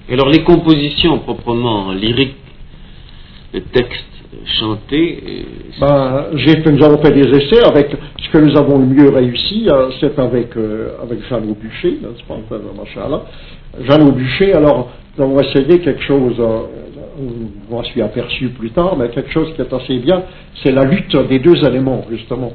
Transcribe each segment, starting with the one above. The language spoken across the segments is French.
Et alors les compositions proprement lyriques, les textes chantés... nous avons fait des essais avec ce que nous avons le mieux réussi, c'est avec Jeanne Aubuchet, n'est-ce pas, machallah. Jeanne Aubuchet, alors nous avons essayé quelque chose, je m'en suis aperçu plus tard, mais quelque chose qui est assez bien, c'est la lutte des deux éléments, justement.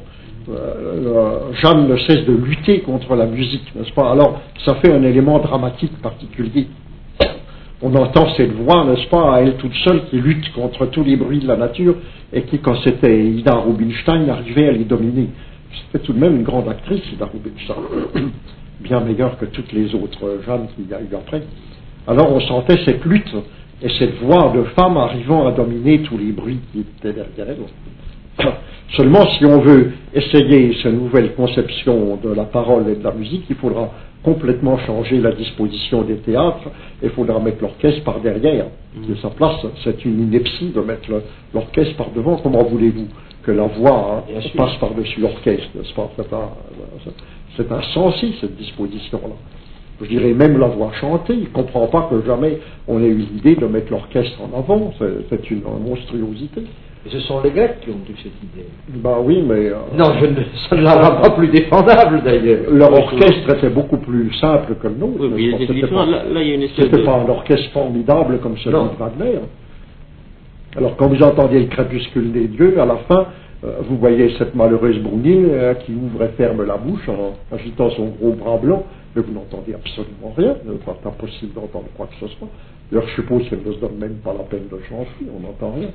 Jeanne ne cesse de lutter contre la musique, n'est-ce pas? Alors, ça fait un élément dramatique particulier. On entend cette voix, n'est-ce pas, à elle toute seule, qui lutte contre tous les bruits de la nature, et qui, quand c'était Ida Rubinstein, arrivait à les dominer. C'était tout de même une grande actrice, Ida Rubinstein, bien meilleure que toutes les autres Jeanne qu'il y a eu après. Alors, on sentait cette lutte, et cette voix de femme arrivant à dominer tous les bruits qui étaient derrière elle. Seulement, si on veut essayer cette nouvelle conception de la parole et de la musique, il faudra complètement changer la disposition des théâtres, et il faudra mettre l'orchestre par derrière, qui est sa place. C'est une ineptie de mettre l'orchestre par devant. Comment voulez-vous que la voix passe par-dessus l'orchestre, n'est-ce pas? C'est insensé, cette disposition-là. Je dirais même la voix chantée, il ne comprend pas que jamais on ait eu l'idée de mettre l'orchestre en avant, c'est une monstruosité. Et ce sont les Grecs qui ont eu cette idée. Oui, mais... non, ça ne la rend pas plus défendable, d'ailleurs. Leur orchestre était beaucoup plus simple que le nôtre. Oui, c'était pas un orchestre formidable comme celui de Wagner. Alors, quand vous entendez le crépuscule des dieux, à la fin, vous voyez cette malheureuse Brunhilde qui ouvre et ferme la bouche en agitant son gros bras blanc, mais vous n'entendez absolument rien. Il n'est pas impossible d'entendre quoi que ce soit. D'ailleurs, je suppose qu'elle ne se donne même pas la peine de changer, on n'entend rien.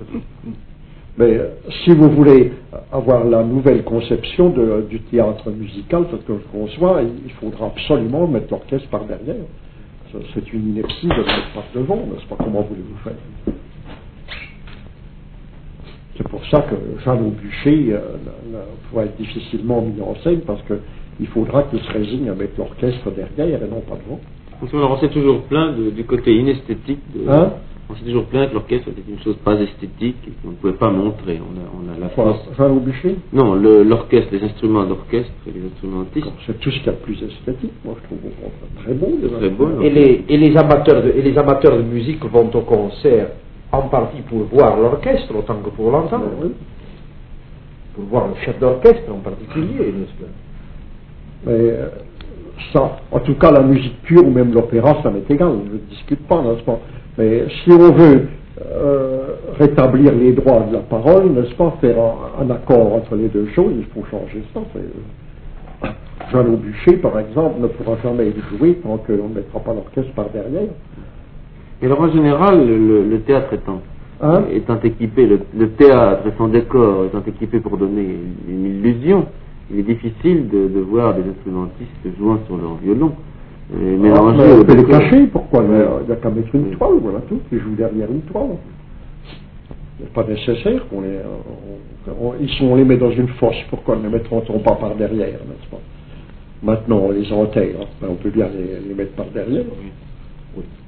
Mais si vous voulez avoir la nouvelle conception du théâtre musical, tel que je conçois, il faudra absolument mettre l'orchestre par derrière. C'est une ineptie de le mettre par devant, n'est-ce pas? Comment voulez-vous faire? C'est pour ça que Jeanne Aubuchet pourra être difficilement mis en scène, parce qu'il faudra qu'il se résigne à mettre l'orchestre derrière et non pas devant. On s'est toujours plaint du côté inesthétique. On s'est toujours plaint que l'orchestre était une chose pas esthétique et qu'on ne pouvait pas montrer. On a la force. Jeanne Aubuchet? Non, l'orchestre, les instruments d'orchestre et les instrumentistes. C'est tout ce qu'il y a de plus esthétique. Moi, je trouve très beau. Très beau. Et les amateurs de musique vont au concert en partie pour voir l'orchestre autant que pour l'entendre. Oui. Pour voir le chef d'orchestre en particulier, n'est-ce pas? Mais ça, en tout cas, la musique pure ou même l'opéra, ça m'est égal. Je ne discute pas, n'est-ce pas? Mais si on veut rétablir les droits de la parole, n'est-ce pas, faire un accord entre les deux choses, il faut changer ça. Jeanne Aubuchet, par exemple, ne pourra jamais être joué tant qu'on ne mettra pas l'orchestre par derrière. Et alors, en général, le théâtre étant équipé, le théâtre et son décor étant équipé pour donner une illusion, il est difficile de voir des instrumentistes jouant sur leur violon. On peut les cacher, pourquoi? Il n'y a qu'à mettre une toile, voilà tout, qui joue derrière une toile. Il n'est pas nécessaire qu'on on les met dans une fosse, pourquoi ne les mettront-on pas par derrière, n'est-ce pas? Maintenant, on les enterre, on peut bien les mettre par derrière. Oui.